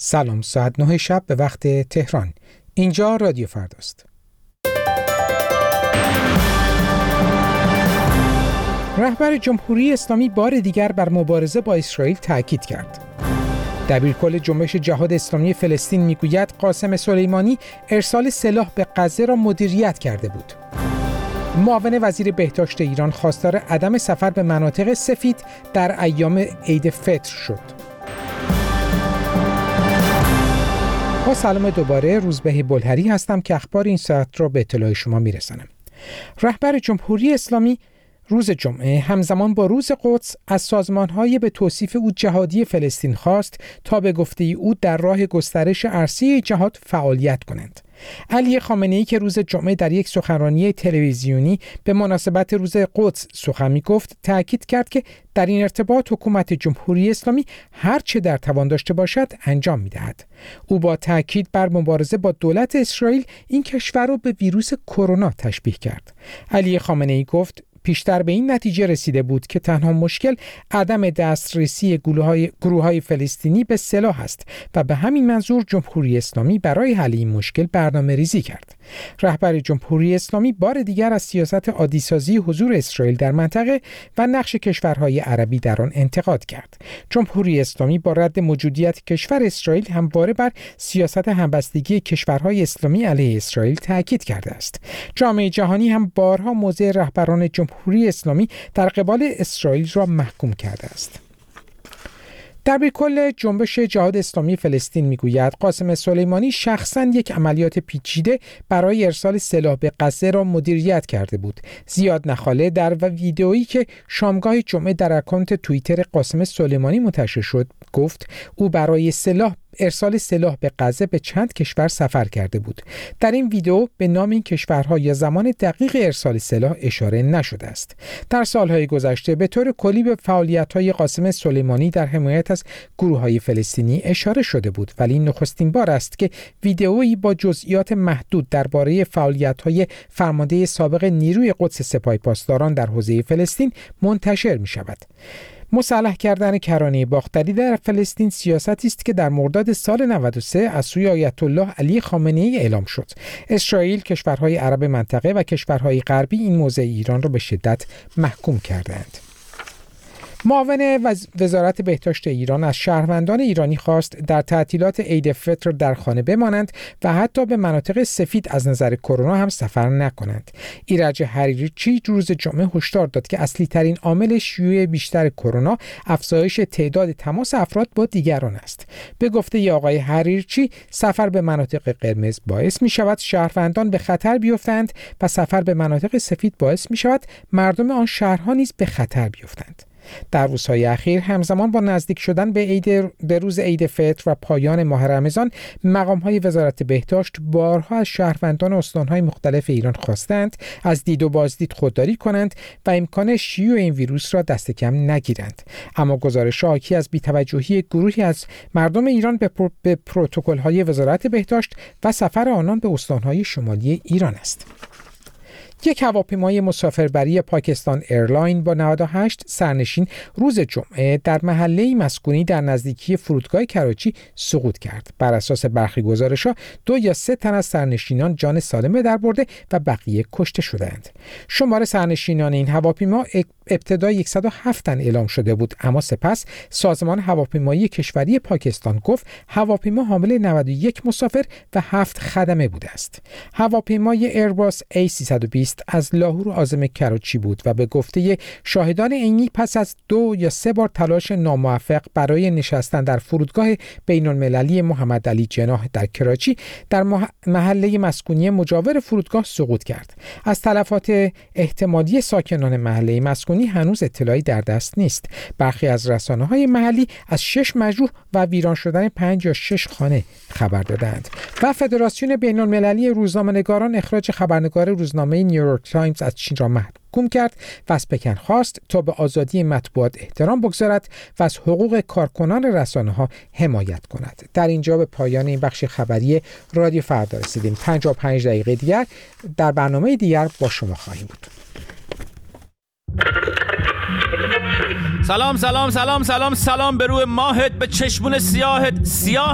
سلام، ساعت 9 شب به وقت تهران. اینجا رادیو فرداست. رهبر جمهوری اسلامی بار دیگر بر مبارزه با اسرائیل تاکید کرد. دبیرکل جنبش جهاد اسلامی فلسطین میگوید قاسم سلیمانی ارسال سلاح به غزه را مدیریت کرده بود. معاون وزیر بهداشت ایران خواستار عدم سفر به مناطق سفید در ایام عید فطر شد. با سلام دوباره، روزبه بلهری هستم که اخبار این ساعت را به اطلاع شما میرسانم. رهبر جمهوری اسلامی روز جمعه همزمان با روز قدس از سازمان‌های به توصیف او جهادی فلسطین خواست تا به گفته او در راه گسترش عرصه جهاد فعالیت کنند. علی خامنه‌ای که روز جمعه در یک سخنرانی تلویزیونی به مناسبت روز قدس سخن می‌گفت، تأکید کرد که در این ارتباط حکومت جمهوری اسلامی هر چه در توان داشته باشد انجام می‌دهد. او با تأکید بر مبارزه با دولت اسرائیل این کشور را به ویروس کرونا تشبیه کرد. علی خامنه‌ای گفت پیشتر به این نتیجه رسیده بود که تنها مشکل عدم دسترسی گروه‌های فلسطینی به سلاح است و به همین منظور جمهوری اسلامی برای حل این مشکل برنامه‌ریزی کرد. رهبر جمهوری اسلامی بار دیگر از سیاست عادی‌سازی حضور اسرائیل در منطقه و نقش کشورهای عربی در آن انتقاد کرد. جمهوری اسلامی با رد موجودیت کشور اسرائیل همواره بر سیاست همبستگی کشورهای اسلامی علیه اسرائیل تاکید کرده است. جامعه جهانی هم بارها موضع رهبران جمهوری اسلامی در قبال اسرائیل را محکوم کرده است. دبیرکل جنبش جهاد اسلامی فلسطین میگوید قاسم سلیمانی شخصاً یک عملیات پیچیده برای ارسال سلاح به غزه را مدیریت کرده بود. زیاد نخاله در ویدئویی که شامگاه جمعه در اکانت توییتر قاسم سلیمانی منتشر شد گفت او برای ارسال سلاح به غزه به چند کشور سفر کرده بود. در این ویدئو به نام این کشورها یا زمان دقیق ارسال سلاح اشاره نشده است. در سالهای گذشته به طور کلی به فعالیت‌های قاسم سلیمانی در حمایت از گروه‌های فلسطینی اشاره شده بود، ولی این نخستین بار است که ویدئویی با جزئیات محدود درباره فعالیت‌های فرمانده سابق نیروی قدس سپاه پاسداران در حوزه فلسطین منتشر می‌شود. مسلح کردن کرانه باختری در فلسطین سیاستی است که در مرداد سال 93 از سوی آیت الله علی خامنه‌ای اعلام شد. اسرائیل، کشورهای عرب منطقه و کشورهای غربی این موضع ایران را به شدت محکوم کردند. معاون وزارت بهداشت ایران از شهروندان ایرانی خواست در تعطیلات عید فطر در خانه بمانند و حتی به مناطق سفید از نظر کرونا هم سفر نکنند. ایرج حریرچی روز جمعه هشدار داد که اصلی ترین عامل شیوع بیشتر کرونا افزایش تعداد تماس افراد با دیگران است. به گفته آقای حریرچی سفر به مناطق قرمز باعث می شود شهروندان به خطر بیفتند و سفر به مناطق سفید باعث می شود مردم آن شهرها نیز به خطر بیفتند. در روزهای اخیر همزمان با نزدیک شدن به روز عید فطر و پایان ماه رمضان، مقام‌های وزارت بهداشت بارها از شهروندان استان‌های مختلف ایران خواستند از دید و بازدید خودداری کنند و امکان شیوع این ویروس را دست کم نگیرند. اما گزارش حاکی از بی‌توجهی گروهی از مردم ایران به پروتکل‌های وزارت بهداشت و سفر آنان به استان‌های شمالی ایران است. یک هواپیمای مسافربری پاکستان ایرلاین با 98 سرنشین روز جمعه در محله مسکونی در نزدیکی فرودگاه کراچی سقوط کرد. بر اساس برخی گزارش‌ها 2 یا 3 تن از سرنشینان جان سالم به در برده و بقیه کشته شدند. شمار سرنشینان این هواپیما ابتدا 107 تن اعلام شده بود، اما سپس سازمان هواپیمایی کشوری پاکستان گفت هواپیما حامل 91 مسافر و 7 خدمه بوده است. هواپیمای ایرباس A320 از لاهور عازم کراچی بود و به گفته شاهدان عینی پس از 2 یا 3 بار تلاش ناموفق برای نشستن در فرودگاه بین‌المللی محمد علی جناح در کراچی در محله مسکونی مجاور فرودگاه سقوط کرد. از تلفات احتمالی ساکنان محله مسکونی هنوز اطلاعی در دست نیست. برخی از رسانه‌های محلی از 6 مجروح و ویران شدن 5 یا 6 خانه خبر دادند. و فدراسیون بین‌المللی روزنامه‌نگاران اخراج خبرنگار روزنامه نیویورک تایمز از چین را محکوم کرد و از پکن خواست تا به آزادی مطبوعات احترام بگذارد و از حقوق کارکنان رسانه‌ها حمایت کند. در اینجا به پایان این بخش خبری رادیو فردا رسیدیم. 55 دقیقه دیگر در برنامه دیگر با شما خواهیم بود. سلام سلام سلام سلام سلام به روی ماهت، به چشمون سیاهت. سیاه